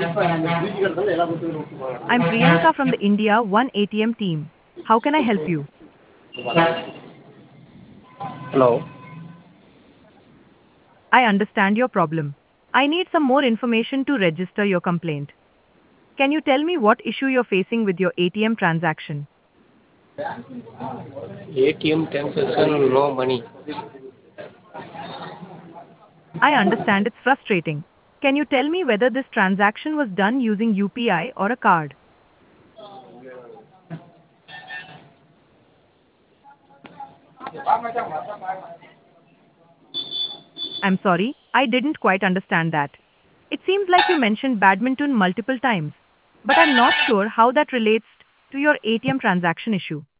I'm Priyanka from the India One ATM team. How can I help you? Hello. I understand your problem. I need some more information to register your complaint. Can you tell me what issue you're facing with your ATM transaction? ATM transaction, no money. I understand it's frustrating. Can you tell me whether this transaction was done using UPI or a card? I'm sorry, I didn't quite understand that. It seems like you mentioned badminton multiple times, but I'm not sure how that relates to your ATM transaction issue.